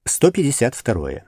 152.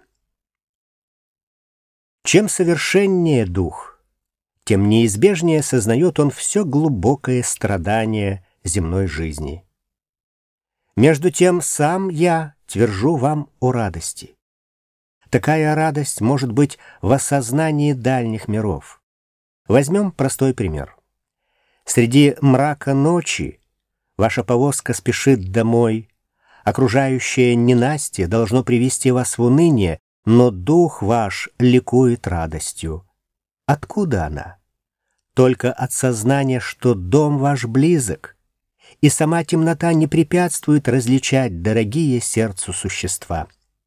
Чем совершеннее дух, тем неизбежнее сознает он все глубокое страдание земной жизни. Между тем сам я твержу вам о радости. Такая радость может быть в осознании дальних миров. Возьмем простой пример. Среди мрака ночи ваша повозка спешит домой. Окружающее ненастье должно привести вас в уныние, но дух ваш ликует радостью. Откуда она? Только от сознания, что дом ваш близок, и сама темнота не препятствует различать дорогие сердцу существа.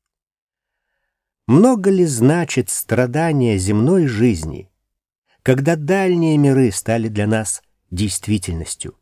Много ли значит страдания земной жизни, когда дальние миры стали для нас действительностью?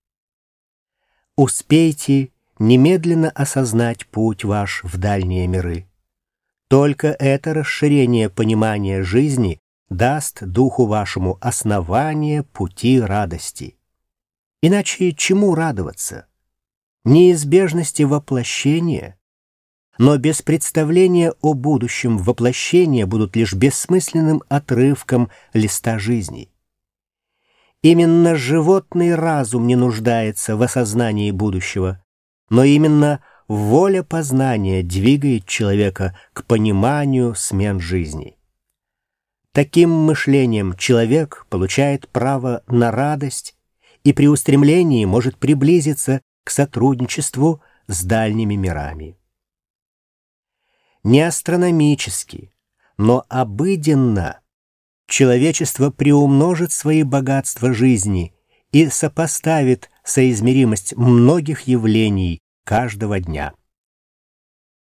Успейте немедленно осознать путь ваш в дальние миры. Только это расширение понимания жизни даст духу вашему основание пути радости. Иначе чему радоваться? Неизбежности воплощения, но без представления о будущем воплощения будут лишь бессмысленным отрывком листа жизни. Именно животный разум не нуждается в осознании будущего, но именно воля познания двигает человека к пониманию смен жизни. Таким мышлением человек получает право на радость и при устремлении может приблизиться к сотрудничеству с дальними мирами. Не астрономически, но обыденно человечество приумножит свои богатства жизни и сопоставит соизмеримость многих явлений каждого дня.